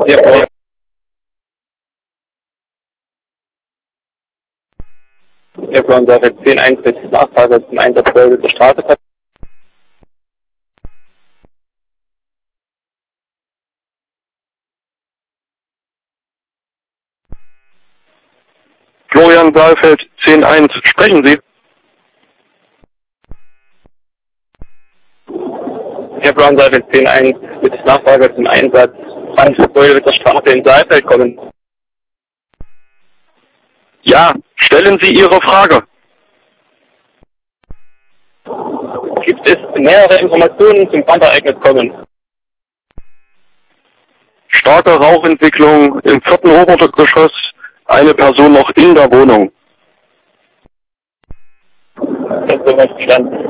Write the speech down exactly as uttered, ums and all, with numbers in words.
Hier Florian Seifert zehn eins mit Nachfrage zum Einsatz der Straße. Florian Saalfeld, zehn eins, sprechen Sie? Herr Florian Seifert zehn eins mit Nachfrage zum Einsatz. Wann soll der Straße in Saalfeld kommen? Ja, stellen Sie Ihre Frage. Gibt es nähere Informationen zum Brandereignis kommen? Starke Rauchentwicklung im vierten Obergeschoss, eine Person noch in der Wohnung. Das ist soweit verstanden.